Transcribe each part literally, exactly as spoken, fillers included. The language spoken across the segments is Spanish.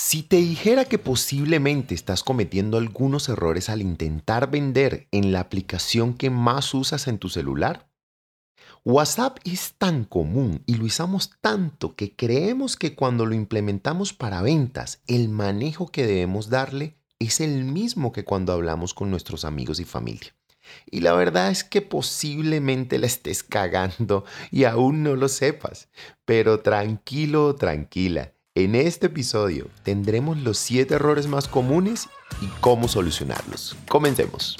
Si te dijera que posiblemente estás cometiendo algunos errores al intentar vender en la aplicación que más usas en tu celular, WhatsApp es tan común y lo usamos tanto que creemos que cuando lo implementamos para ventas, el manejo que debemos darle es el mismo que cuando hablamos con nuestros amigos y familia. Y la verdad es que posiblemente la estés cagando y aún no lo sepas. Pero tranquilo, tranquila. En este episodio tendremos los siete errores más comunes y cómo solucionarlos. Comencemos.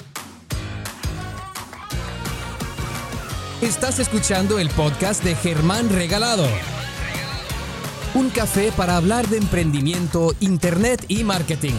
Estás escuchando el podcast de Germán Regalado. Un café para hablar de emprendimiento, internet y marketing.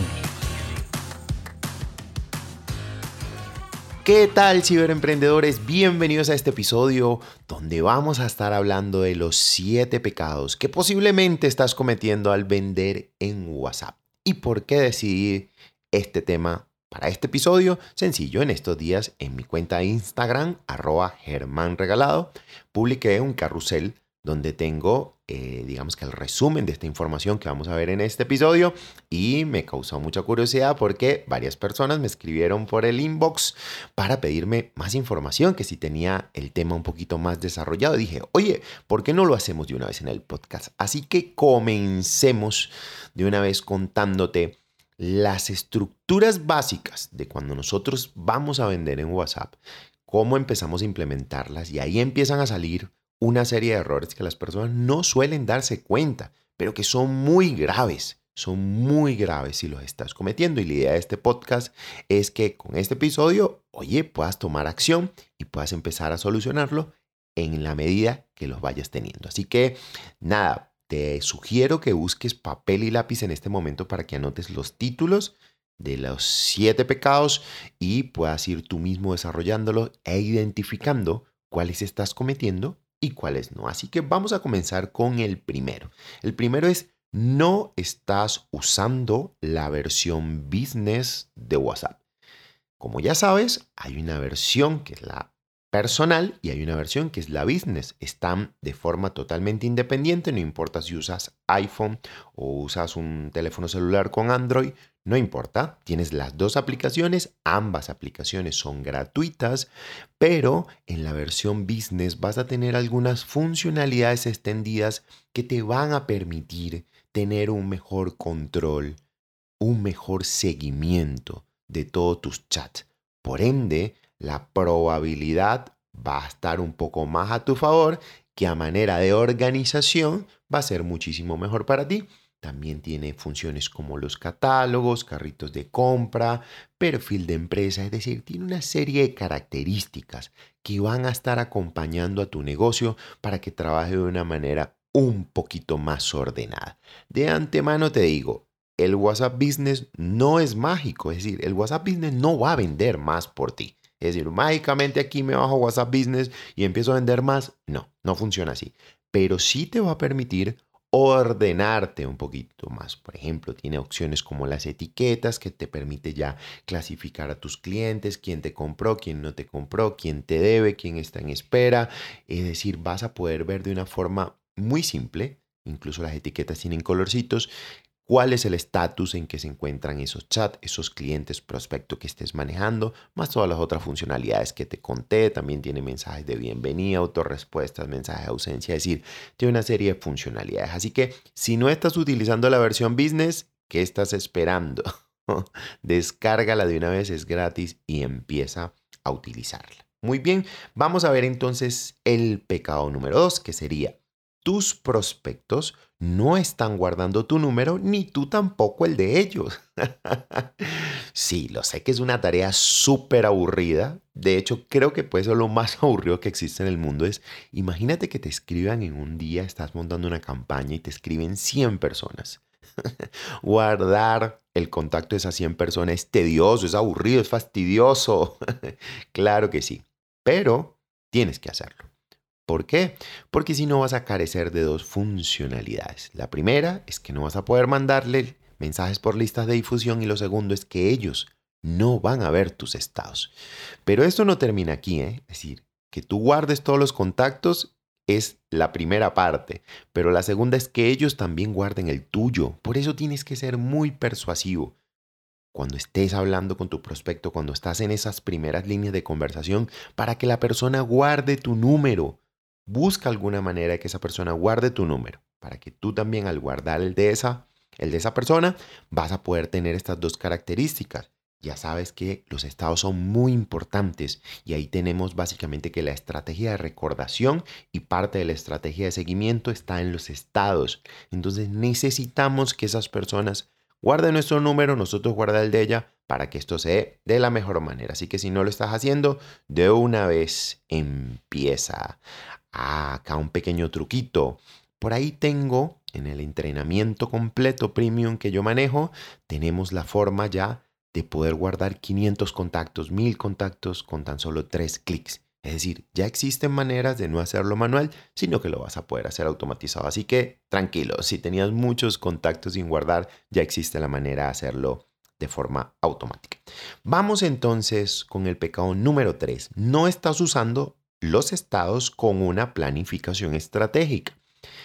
¿Qué tal, ciberemprendedores? Bienvenidos a este episodio donde vamos a estar hablando de los siete pecados que posiblemente estás cometiendo al vender en WhatsApp. ¿Y por qué decidí este tema para este episodio? Sencillo, en estos días en mi cuenta de Instagram, arroba Germán Regalado, publiqué un carrusel donde tengo, eh, digamos que el resumen de esta información que vamos a ver en este episodio, y me causó mucha curiosidad porque varias personas me escribieron por el inbox para pedirme más información, que si tenía el tema un poquito más desarrollado. Dije, oye, ¿por qué no lo hacemos de una vez en el podcast? Así que comencemos de una vez contándote las estructuras básicas de cuando nosotros vamos a vender en WhatsApp, cómo empezamos a implementarlas, y ahí empiezan a salir una serie de errores que las personas no suelen darse cuenta, pero que son muy graves, son muy graves si los estás cometiendo. Y la idea de este podcast es que con este episodio, oye, puedas tomar acción y puedas empezar a solucionarlo en la medida que los vayas teniendo. Así que nada, te sugiero que busques papel y lápiz en este momento para que anotes los títulos de los siete pecados y puedas ir tú mismo desarrollándolo e identificando cuáles estás cometiendo y cuáles no. Así que vamos a comenzar con el primero. El primero es: no estás usando la versión business de WhatsApp. Como ya sabes, hay una versión que es la personal y hay una versión que es la business. Están de forma totalmente independiente, no importa si usas iPhone o usas un teléfono celular con Android, no importa, tienes las dos aplicaciones, ambas aplicaciones son gratuitas, pero en la versión business vas a tener algunas funcionalidades extendidas que te van a permitir tener un mejor control, un mejor seguimiento de todos tus chats. Por ende, la probabilidad va a estar un poco más a tu favor, que a manera de organización va a ser muchísimo mejor para ti. También tiene funciones como los catálogos, carritos de compra, perfil de empresa, es decir, tiene una serie de características que van a estar acompañando a tu negocio para que trabaje de una manera un poquito más ordenada. De antemano te digo, el WhatsApp Business no es mágico, es decir, el WhatsApp Business no va a vender más por ti. Es decir, mágicamente aquí me bajo WhatsApp Business y empiezo a vender más. No, no funciona así. Pero sí te va a permitir ordenarte un poquito más. Por ejemplo, tiene opciones como las etiquetas, que te permite ya clasificar a tus clientes, quién te compró, quién no te compró, quién te debe, quién está en espera. Es decir, vas a poder ver de una forma muy simple, incluso las etiquetas tienen colorcitos, cuál es el estatus en que se encuentran esos chats, esos clientes prospecto que estés manejando, más todas las otras funcionalidades que te conté. También tiene mensajes de bienvenida, autorrespuestas, mensajes de ausencia, es decir, tiene una serie de funcionalidades. Así que si no estás utilizando la versión business, ¿qué estás esperando? Descárgala de una vez, es gratis, y empieza a utilizarla. Muy bien, vamos a ver entonces el pecado número dos, que sería: tus prospectos no están guardando tu número, ni tú tampoco el de ellos. Sí, lo sé que es una tarea súper aburrida. De hecho, creo que puede ser lo más aburrido que existe en el mundo. Es, imagínate que te escriban en un día, estás montando una campaña y te escriben cien personas. Guardar el contacto de esas cien personas es tedioso, es aburrido, es fastidioso. Claro que sí, pero tienes que hacerlo. ¿Por qué? Porque si no vas a carecer de dos funcionalidades. La primera es que no vas a poder mandarle mensajes por listas de difusión, y lo segundo es que ellos no van a ver tus estados. Pero esto no termina aquí, ¿eh? Es decir, que tú guardes todos los contactos, es la primera parte, pero la segunda es que ellos también guarden el tuyo. Por eso tienes que ser muy persuasivo. Cuando estés hablando con tu prospecto, cuando estás en esas primeras líneas de conversación, para que la persona guarde tu número. Busca alguna manera de que esa persona guarde tu número, para que tú también al guardar el de esa, el de esa persona, vas a poder tener estas dos características. Ya sabes que los estados son muy importantes y ahí tenemos básicamente que la estrategia de recordación y parte de la estrategia de seguimiento está en los estados. Entonces necesitamos que esas personas guarden nuestro número, nosotros guardar el de ella para que esto se dé de la mejor manera. Así que si no lo estás haciendo, de una vez empieza. Ah, acá un pequeño truquito. Por ahí tengo en el entrenamiento completo premium que yo manejo, tenemos la forma ya de poder guardar quinientos contactos, mil contactos con tan solo tres clics. Es decir, ya existen maneras de no hacerlo manual, sino que lo vas a poder hacer automatizado. Así que tranquilo, si tenías muchos contactos sin guardar, ya existe la manera de hacerlo de forma automática. Vamos entonces con el pecado número tres. No estás usando los estados con una planificación estratégica.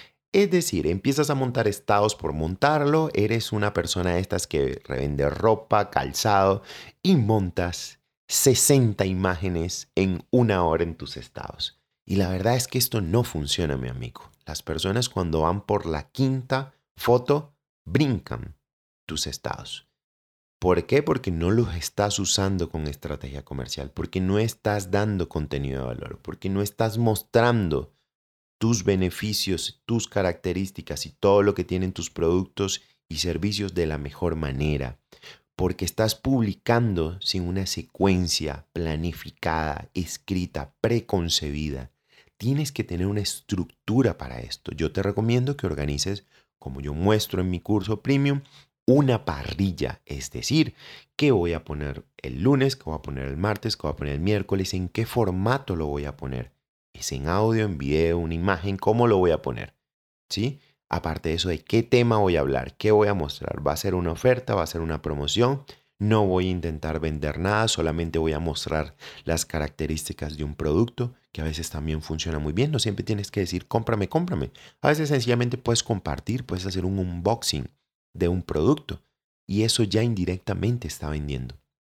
Es decir, empiezas a montar estados por montarlo, eres una persona de estas que revende ropa, calzado y montas sesenta imágenes en una hora en tus estados. Y la verdad es que esto no funciona, mi amigo. Las personas cuando van por la quinta foto brincan tus estados. ¿Por qué? Porque no los estás usando con estrategia comercial, porque no estás dando contenido de valor, porque no estás mostrando tus beneficios, tus características y todo lo que tienen tus productos y servicios de la mejor manera. Porque estás publicando sin una secuencia planificada, escrita, preconcebida. Tienes que tener una estructura para esto. Yo te recomiendo que organices, como yo muestro en mi curso premium, una parrilla. Es decir, ¿qué voy a poner el lunes? ¿Qué voy a poner el martes? ¿Qué voy a poner el miércoles? ¿En qué formato lo voy a poner? ¿Es en audio, en video, una imagen? ¿Cómo lo voy a poner? ¿Sí? Aparte de eso, ¿de qué tema voy a hablar? ¿Qué voy a mostrar? ¿Va a ser una oferta? ¿Va a ser una promoción? No voy a intentar vender nada, solamente voy a mostrar las características de un producto, que a veces también funciona muy bien. No siempre tienes que decir, cómprame, cómprame. A veces sencillamente puedes compartir, puedes hacer un unboxing de un producto y eso ya indirectamente está vendiendo.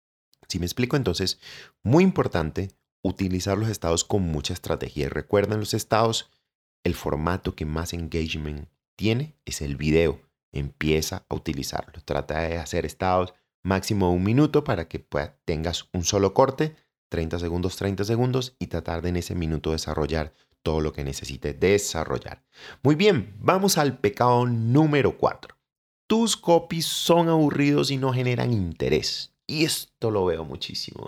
Si me explico, entonces, muy importante utilizar los estados con mucha estrategia. Y recuerden los estados, el formato que más engagement tiene es el video. Empieza a utilizarlo. Trata de hacer estados máximo un minuto para que pues, tengas un solo corte, treinta segundos, treinta segundos, y tratar de en ese minuto desarrollar todo lo que necesites desarrollar. Muy bien, vamos al pecado número cuatro. Tus copies son aburridos y no generan interés. Y esto lo veo muchísimo.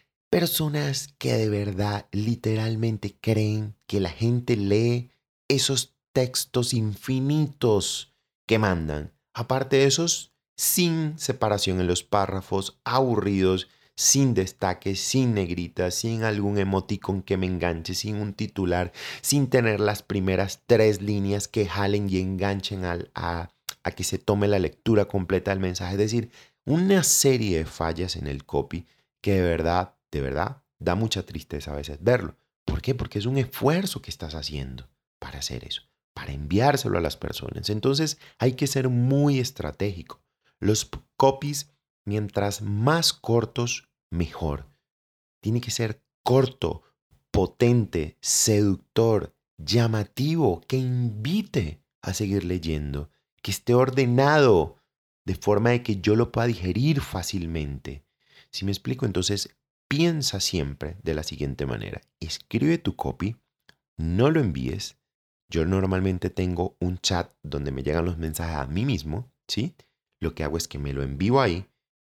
Personas que de verdad literalmente creen que la gente lee esos textos infinitos que mandan. Aparte de esos, sin separación en los párrafos, aburridos, sin destaques, sin negritas, sin algún emoticon que me enganche, sin un titular, sin tener las primeras tres líneas que jalen y enganchen al, a, a que se tome la lectura completa del mensaje. Es decir, una serie de fallas en el copy que de verdad, de verdad, da mucha tristeza a veces verlo. ¿Por qué? Porque es un esfuerzo que estás haciendo para hacer eso, para enviárselo a las personas. Entonces hay que ser muy estratégico. Los copies, mientras más cortos, mejor. Tiene que ser corto, potente, seductor, llamativo, que invite a seguir leyendo, que esté ordenado, de forma de que yo lo pueda digerir fácilmente. Si me explico, entonces piensa siempre de la siguiente manera. Escribe tu copy, no lo envíes. Yo normalmente tengo un chat donde me llegan los mensajes a mí mismo, ¿sí? Lo que hago es que me lo envío ahí,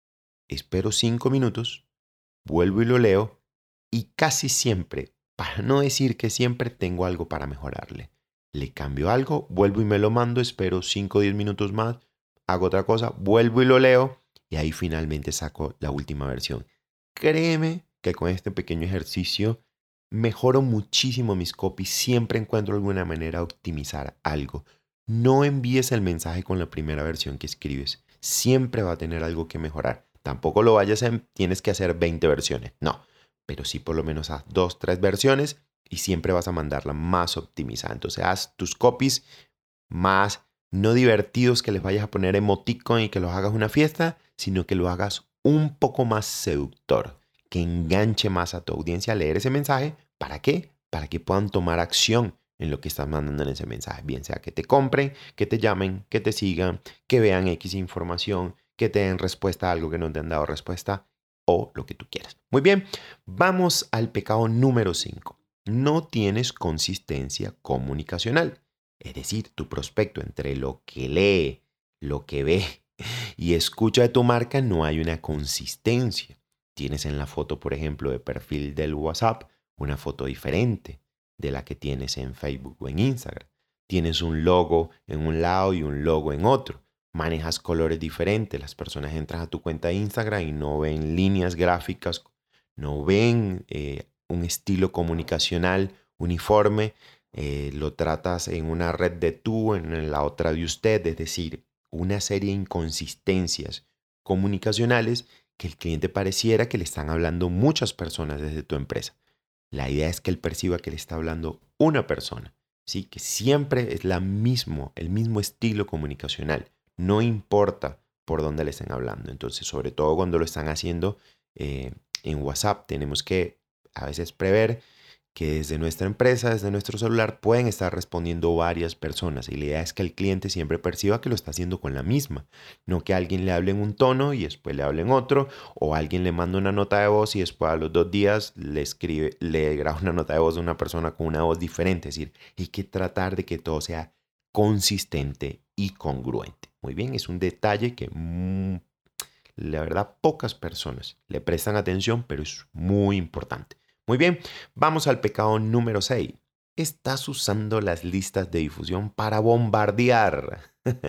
espero cinco minutos, vuelvo y lo leo y casi siempre, para no decir que siempre, tengo algo para mejorarle. Le cambio algo, vuelvo y me lo mando, espero cinco o diez minutos más, hago otra cosa, vuelvo y lo leo y ahí finalmente saco la última versión. Créeme que con este pequeño ejercicio mejoro muchísimo mis copies, siempre encuentro alguna manera de optimizar algo. No envíes el mensaje con la primera versión que escribes, siempre va a tener algo que mejorar. Tampoco lo vayas a, tienes que hacer veinte versiones, no, pero sí por lo menos haz dos, tres versiones y siempre vas a mandarla más optimizada. Entonces haz tus copies más no divertidos, que les vayas a poner emoticon y que los hagas una fiesta, sino que lo hagas un poco más seductor, que enganche más a tu audiencia a leer ese mensaje. ¿Para qué? Para que puedan tomar acción en lo que estás mandando en ese mensaje. Bien sea que te compren, que te llamen, que te sigan, que vean X información, que te den respuesta a algo que no te han dado respuesta o lo que tú quieras. Muy bien, vamos al pecado número cinco. No tienes consistencia comunicacional. Es decir, tu prospecto, entre lo que lee, lo que ve y escucha de tu marca, no hay una consistencia. Tienes en la foto, por ejemplo, de perfil del WhatsApp, una foto diferente de la que tienes en Facebook o en Instagram. Tienes un logo en un lado y un logo en otro. Manejas colores diferentes. Las personas entran a tu cuenta de Instagram y no ven líneas gráficas, no ven eh, un estilo comunicacional uniforme. Eh, lo tratas en una red de tú, en la otra de usted, es decir, una serie de inconsistencias comunicacionales que el cliente pareciera que le están hablando muchas personas desde tu empresa. La idea es que él perciba que le está hablando una persona, ¿sí? Que siempre es la mismo, el mismo estilo comunicacional, no importa por dónde le estén hablando. Entonces, sobre todo cuando lo están haciendo eh, en WhatsApp, tenemos que a veces prever que desde nuestra empresa, desde nuestro celular, pueden estar respondiendo varias personas. Y la idea es que el cliente siempre perciba que lo está haciendo con la misma. No que alguien le hable en un tono y después le hable en otro, o alguien le manda una nota de voz y después a los dos días le escribe, le graba una nota de voz de una persona con una voz diferente. Es decir, hay que tratar de que todo sea consistente y congruente. Muy bien, es un detalle que mmm, la verdad pocas personas le prestan atención, pero es muy importante. Muy bien, vamos al pecado número seis. Estás usando las listas de difusión para bombardear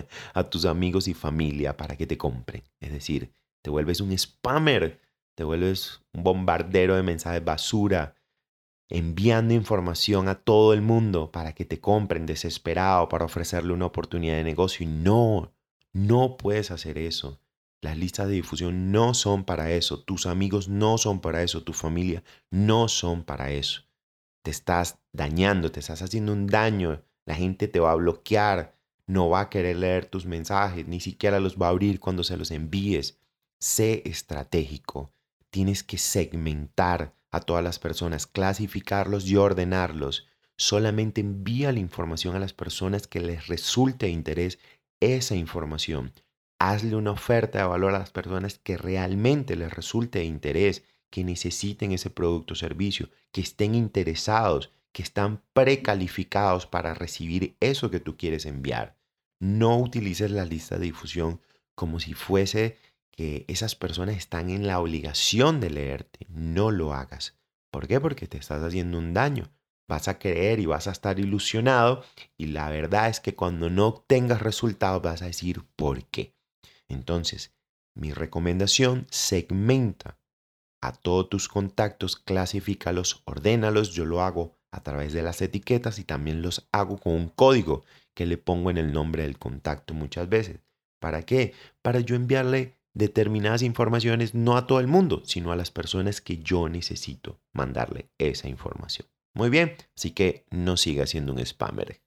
a tus amigos y familia para que te compren. Es decir, te vuelves un spammer, te vuelves un bombardero de mensajes basura, enviando información a todo el mundo para que te compren desesperado, para ofrecerle una oportunidad de negocio. Y no, no puedes hacer eso. Las listas de difusión no son para eso. Tus amigos no son para eso. Tu familia no son para eso. Te estás dañando, te estás haciendo un daño. La gente te va a bloquear. No va a querer leer tus mensajes. Ni siquiera los va a abrir cuando se los envíes. Sé estratégico. Tienes que segmentar a todas las personas, clasificarlos y ordenarlos. Solamente envía la información a las personas que les resulte de interés esa información. Hazle una oferta de valor a las personas que realmente les resulte de interés, que necesiten ese producto o servicio, que estén interesados, que están precalificados para recibir eso que tú quieres enviar. No utilices la lista de difusión como si fuese que esas personas están en la obligación de leerte. No lo hagas. ¿Por qué? Porque te estás haciendo un daño. Vas a creer y vas a estar ilusionado y la verdad es que cuando no obtengas resultados vas a decir ¿por qué? Entonces, mi recomendación, segmenta a todos tus contactos, clasifícalos, ordénalos. Yo lo hago a través de las etiquetas y también los hago con un código que le pongo en el nombre del contacto muchas veces. ¿Para qué? Para yo enviarle determinadas informaciones no a todo el mundo, sino a las personas que yo necesito mandarle esa información. Muy bien, así que no sigas siendo un spammer.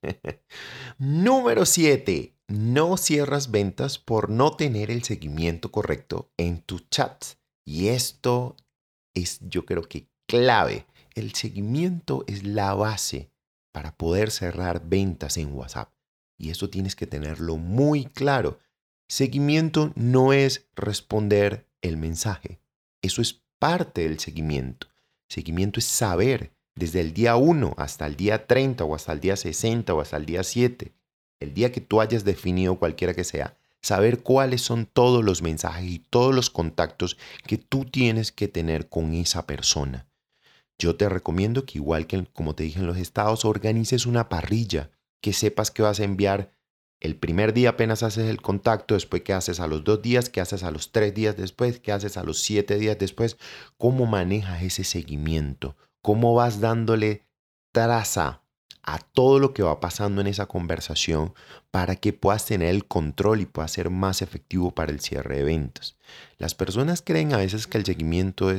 Número siete. No cierras ventas por no tener el seguimiento correcto en tus chats. Y esto es, yo creo que clave. El seguimiento es la base para poder cerrar ventas en WhatsApp. Y eso tienes que tenerlo muy claro. Seguimiento no es responder el mensaje. Eso es parte del seguimiento. Seguimiento es saber desde el día uno hasta el día treinta o hasta el día sesenta o hasta el día siete. El día que tú hayas definido cualquiera que sea, saber cuáles son todos los mensajes y todos los contactos que tú tienes que tener con esa persona. Yo te recomiendo que igual que como te dije en los estados, organices una parrilla, que sepas que vas a enviar el primer día apenas haces el contacto, después qué haces a los dos días, qué haces a los tres días después, qué haces a los siete días después, cómo manejas ese seguimiento, cómo vas dándole traza a todo lo que va pasando en esa conversación para que puedas tener el control y puedas ser más efectivo para el cierre de ventas. Las personas creen a veces que el seguimiento es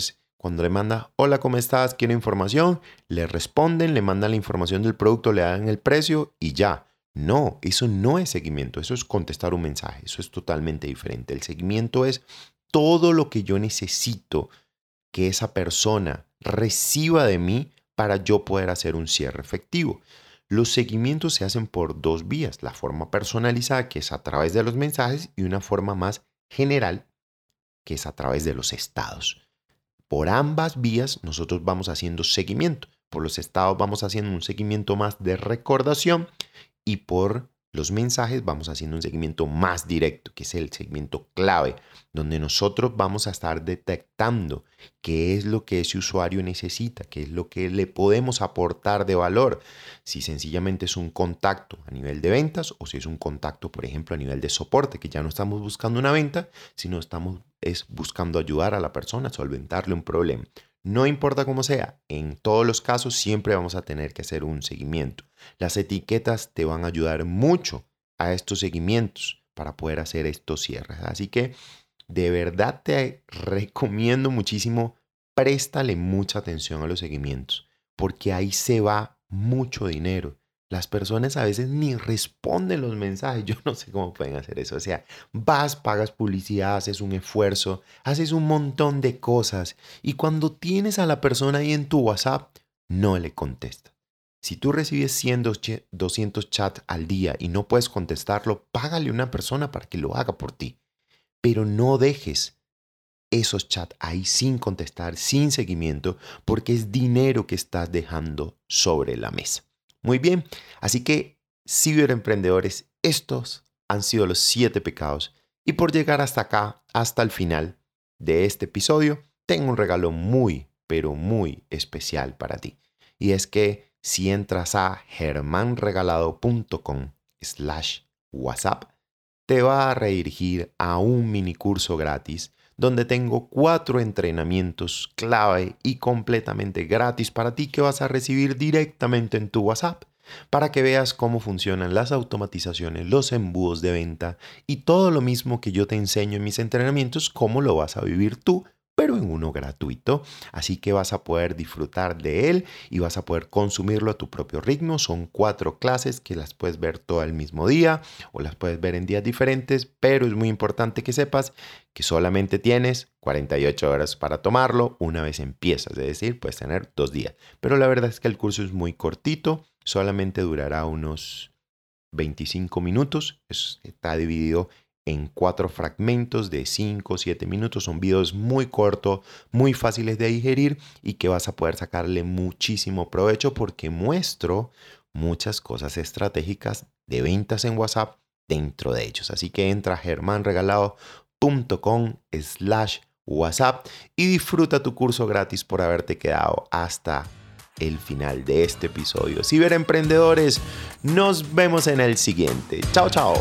Cuando le manda, hola, ¿cómo estás? Quiero información. Le responden, le mandan la información del producto, le dan el precio y ya. No, eso no es seguimiento. Eso es contestar un mensaje. Eso es totalmente diferente. El seguimiento es todo lo que yo necesito que esa persona reciba de mí para yo poder hacer un cierre efectivo. Los seguimientos se hacen por dos vías. La forma personalizada, que es a través de los mensajes, y una forma más general, que es a través de los estados. Por ambas vías nosotros vamos haciendo seguimiento. Por los estados vamos haciendo un seguimiento más de recordación y por los mensajes vamos haciendo un seguimiento más directo, que es el seguimiento clave, donde nosotros vamos a estar detectando qué es lo que ese usuario necesita, qué es lo que le podemos aportar de valor. Si sencillamente es un contacto a nivel de ventas o si es un contacto, por ejemplo, a nivel de soporte, que ya no estamos buscando una venta, sino estamos es buscando ayudar a la persona a solventarle un problema. No importa cómo sea, en todos los casos siempre vamos a tener que hacer un seguimiento. Las etiquetas te van a ayudar mucho a estos seguimientos para poder hacer estos cierres. Así que de verdad te recomiendo muchísimo, préstale mucha atención a los seguimientos, porque ahí se va mucho dinero. Las personas a veces ni responden los mensajes. Yo no sé cómo pueden hacer eso. O sea, vas, pagas publicidad, haces un esfuerzo, haces un montón de cosas. Y cuando tienes a la persona ahí en tu WhatsApp, no le contestas. Si tú recibes cien, doscientos chats al día y no puedes contestarlo, págale a una persona para que lo haga por ti. Pero no dejes esos chats ahí sin contestar, sin seguimiento, porque es dinero que estás dejando sobre la mesa. Muy bien, así que ciberemprendedores, estos han sido los siete pecados. Y por llegar hasta acá, hasta el final de este episodio, tengo un regalo muy, pero muy especial para ti. Y es que si entras a germanregalado.com slash WhatsApp, te va a redirigir a un mini curso gratis donde tengo cuatro entrenamientos clave y completamente gratis para ti que vas a recibir directamente en tu WhatsApp para que veas cómo funcionan las automatizaciones, los embudos de venta y todo lo mismo que yo te enseño en mis entrenamientos, cómo lo vas a vivir tú, pero en uno gratuito. Así que vas a poder disfrutar de él y vas a poder consumirlo a tu propio ritmo. Son cuatro clases que las puedes ver todo el mismo día o las puedes ver en días diferentes, pero es muy importante que sepas que solamente tienes cuarenta y ocho horas para tomarlo una vez empiezas, es decir, puedes tener dos días. Pero la verdad es que el curso es muy cortito, solamente durará unos veinticinco minutos, está dividido en cuatro fragmentos de cinco o siete minutos. Son videos muy cortos, muy fáciles de digerir y que vas a poder sacarle muchísimo provecho porque muestro muchas cosas estratégicas de ventas en WhatsApp dentro de ellos. Así que entra a germanregalado.com slash WhatsApp y disfruta tu curso gratis por haberte quedado hasta el final de este episodio. Ciberemprendedores, nos vemos en el siguiente. Chao, chao.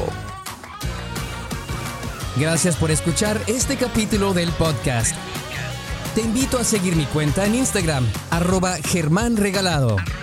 Gracias por escuchar este capítulo del podcast. Te invito a seguir mi cuenta en Instagram, arroba Germán Regalado.